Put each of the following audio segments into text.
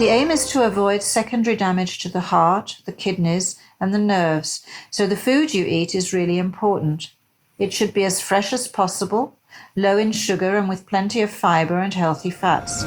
The aim is to avoid secondary damage to the heart, the kidneys, and the nerves, so the food you eat is really important. It should be as fresh as possible, low in sugar and with plenty of fiber and healthy fats.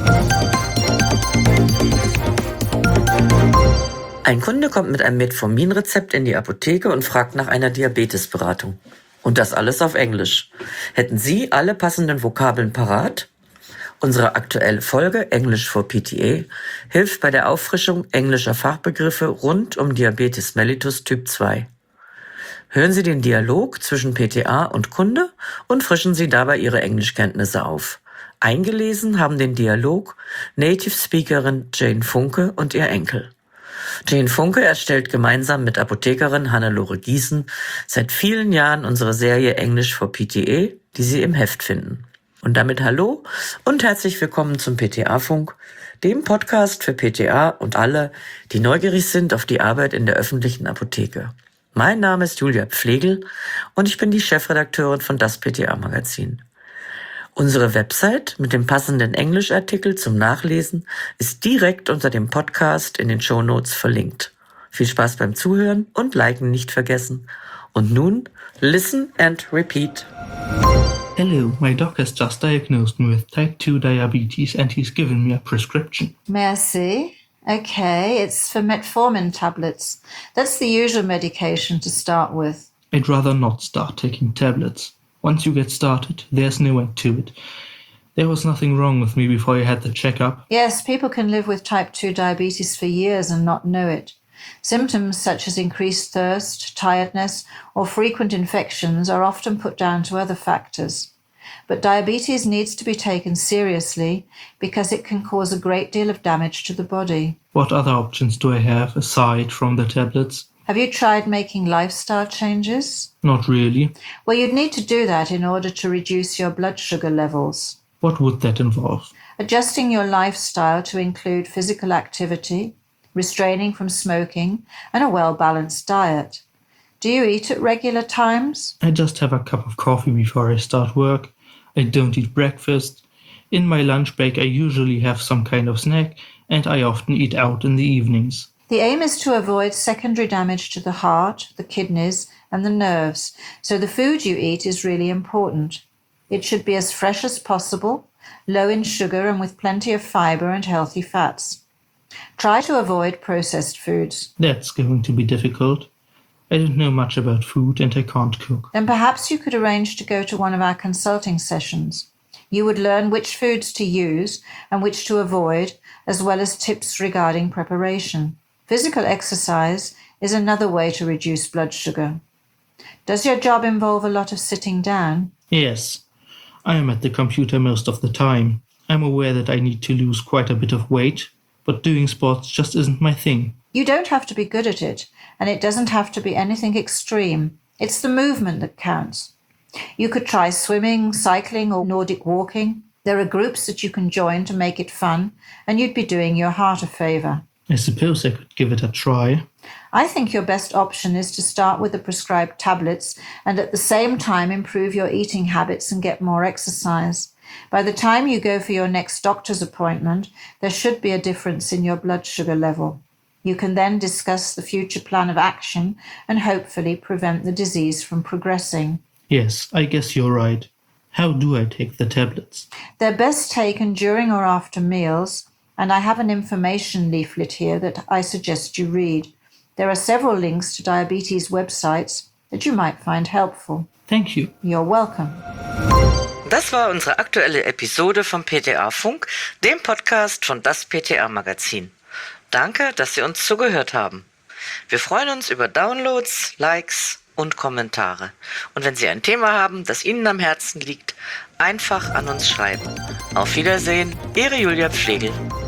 Ein Kunde kommt mit einem Metformin-Rezept in die Apotheke und fragt nach einer Diabetesberatung. Und das alles auf Englisch. Hätten Sie alle passenden Vokabeln parat? Unsere aktuelle Folge English for PTA hilft bei der Auffrischung englischer Fachbegriffe rund um Diabetes mellitus Typ 2. Hören Sie den Dialog zwischen PTA und Kunde und frischen Sie dabei Ihre Englischkenntnisse auf. Eingelesen haben den Dialog Native Speakerin Jane Funke und ihr Enkel. Jane Funke erstellt gemeinsam mit Apothekerin Hannelore Giesen seit vielen Jahren unsere Serie English for PTA, die Sie im Heft finden. Und damit hallo und herzlich willkommen zum PTA-Funk, dem Podcast für PTA und alle, die neugierig sind auf die Arbeit in der öffentlichen Apotheke. Mein Name ist Julia Pflegel und ich bin die Chefredakteurin von das PTA-Magazin. Unsere Website mit dem passenden Englischartikel zum Nachlesen ist direkt unter dem Podcast in den Shownotes verlinkt. Viel Spaß beim Zuhören und Liken nicht vergessen. Und nun, listen and repeat. Hello, my doc has just diagnosed me with type 2 diabetes and he's given me a prescription. Merci. Okay, it's for metformin tablets. That's the usual medication to start with. I'd rather not start taking tablets. Once you get started, there's no end to it. There was nothing wrong with me before I had the checkup. Yes, people can live with type 2 diabetes for years and not know it. Symptoms such as increased thirst, tiredness, or frequent infections are often put down to other factors. But diabetes needs to be taken seriously because it can cause a great deal of damage to the body. What other options do I have aside from the tablets? Have you tried making lifestyle changes? Not really. Well, you'd need to do that in order to reduce your blood sugar levels. What would that involve? Adjusting your lifestyle to include physical activity, restraining from smoking, and a well-balanced diet. Do you eat at regular times? I just have a cup of coffee before I start work. I don't eat breakfast. In my lunch break I usually have some kind of snack, and I often eat out in the evenings. The aim is to avoid secondary damage to the heart, the kidneys, and the nerves, so the food you eat is really important. It should be as fresh as possible, low in sugar and with plenty of fiber and healthy fats. Try to avoid processed foods. That's going to be difficult. I don't know much about food and I can't cook. Then perhaps you could arrange to go to one of our consulting sessions. You would learn which foods to use and which to avoid, as well as tips regarding preparation. Physical exercise is another way to reduce blood sugar. Does your job involve a lot of sitting down? Yes. I am at the computer most of the time. I'm aware that I need to lose quite a bit of weight, but doing sports just isn't my thing. You don't have to be good at it, and it doesn't have to be anything extreme. It's the movement that counts. You could try swimming, cycling, or Nordic walking. There are groups that you can join to make it fun, and you'd be doing your heart a favour. I suppose I could give it a try. I think your best option is to start with the prescribed tablets and at the same time improve your eating habits and get more exercise. By the time you go for your next doctor's appointment, there should be a difference in your blood sugar level. You can then discuss the future plan of action and hopefully prevent the disease from progressing. Yes, I guess you're right. How do I take the tablets? They're best taken during or after meals, and I have an information leaflet here that I suggest you read. There are several links to diabetes websites that you might find helpful. Thank you. You're welcome. Das war unsere aktuelle Episode vom PTA-Funk, dem Podcast von das PTA-Magazin. Danke, dass Sie uns zugehört haben. Wir freuen uns über Downloads, Likes und Kommentare. Und wenn Sie ein Thema haben, das Ihnen am Herzen liegt, einfach an uns schreiben. Auf Wiedersehen, Ihre Julia Pflegel.